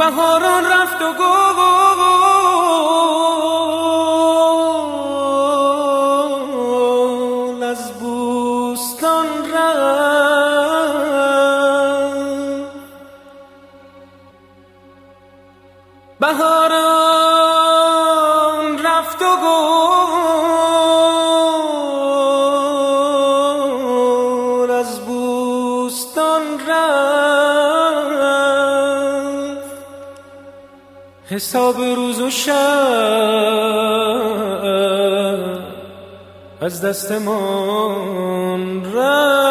بهاران رفت و گل از بوستان رفت. بهاران رفت و گل از بوستان رفت. حساب روز و شب از دستمان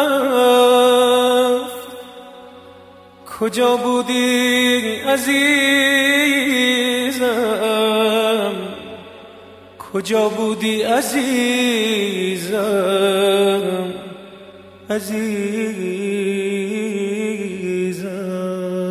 رفت. کجا بودی عزیزم، کجا بودی عزیزم، عزیزم.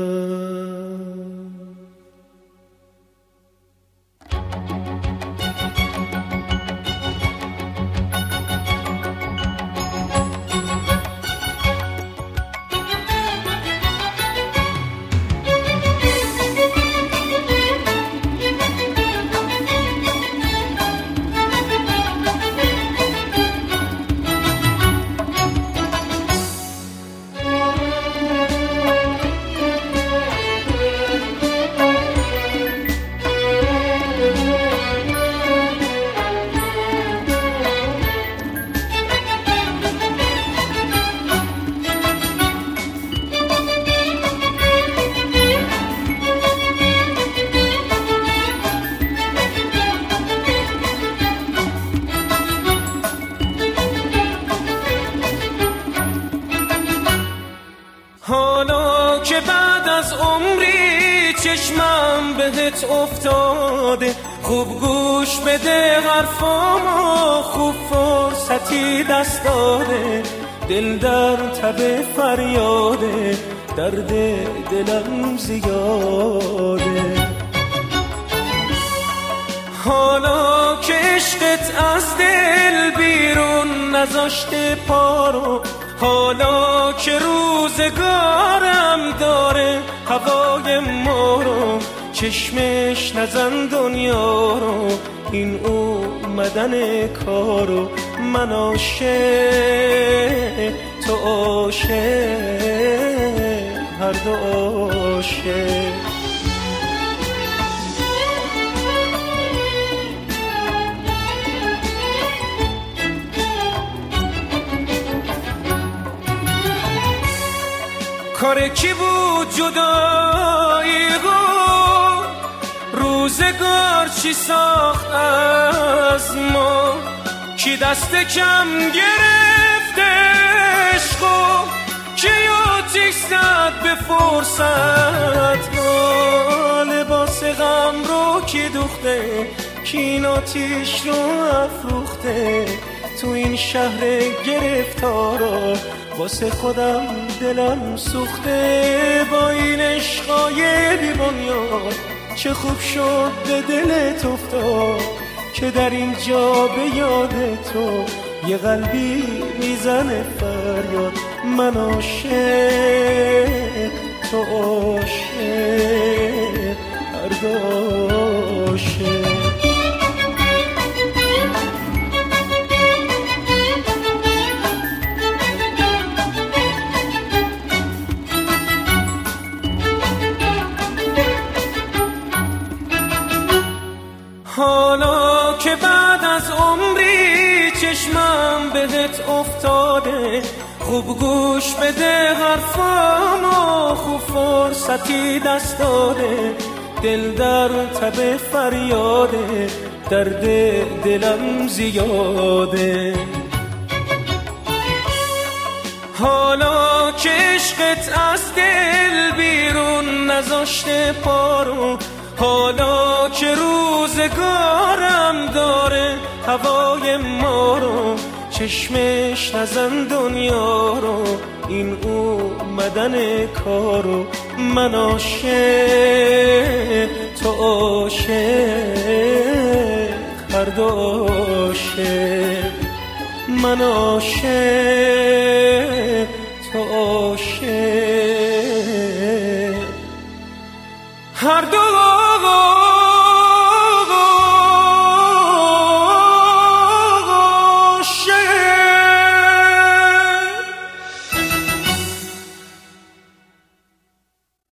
حالا که بعد از عمری چشمم بهت افتاده، خوب گوش بده حرفامو، خوب فرصتی دست داده. دل در تب فریاده، درد دلم زیاده. حالا که عشقت از دل بیرون نذاشته پارو، حالا که روزگارم داره هوای ما رو، چشمش نزن دنیا رو، این اومدن کارو. من عاشق تو عاشق، هر دو عاشق. کار کی بود جدایی گو، روزگار چی ساخت از ما، کی دست کم گرفت عشقو، کی آتیش زد به فرصت ما. لباس غم رو کی دوخته، کی این آتیش رو افروخته. تو این شهر گرفتارا واسه خودم دلم سوخته. با این عشقای بی‌بنیاد چه خوب شد به دلت افتاد، که در اینجا به یاد تو یه قلبی میزنه فریاد. من عاشق تو عاشق، هر دو عاشق. حالا که بعد از عمری چشمم بهت افتاده، خوب گوش بده حرفامو، خوب فرصتی دست داده. دل در تب فریاده، درد دلم زیاده. حالا که عشقت از دل بیرون نذاشته پارو، حالا که روزگارم داره هوای ما رو، چشمش نزن دنیا رو، این اومدن کارو. من عاشق تو عاشق، هر دو عاشق. من عاشق تو عاشق، هر دو